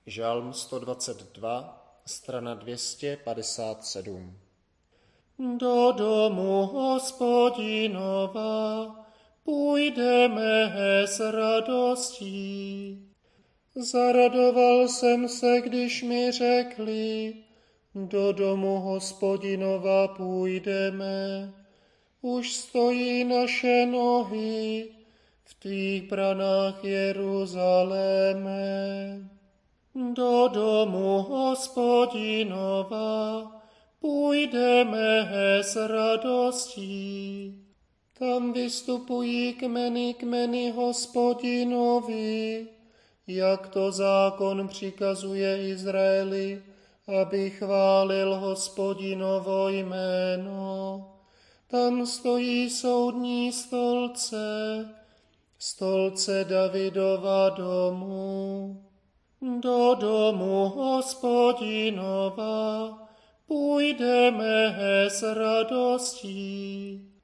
Žalm 122, strana 257. Do domu Hospodinova půjdeme s radostí. Zaradoval jsem se, když mi řekli, do domu Hospodinova půjdeme. Už stojí naše nohy v tvých branách, Jeruzaléme. Do domu Hospodinova půjdeme s radostí. Tam vystupují kmeny Hospodinovi, jak to zákon přikazuje Izraeli, aby chválil Hospodinovo jméno. Tam stojí soudní stolce Davidova domu. Do domu Hospodinova půjdeme s radostí.